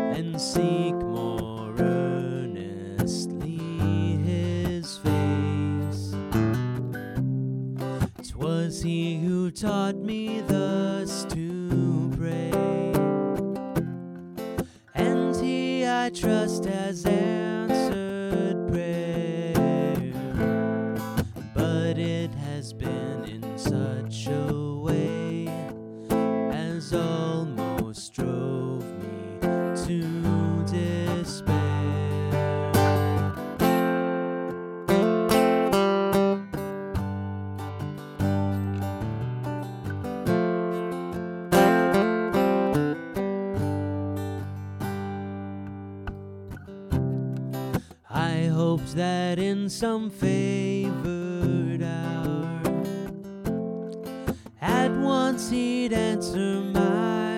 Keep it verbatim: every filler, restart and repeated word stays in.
and seek more earnestly his face. 'Twas he who taught me thus to pray, and he, I trust, has answered prayer, but it has been in such a way as almost drove me to despair. I hoped that in some favored hour at once he'd answer my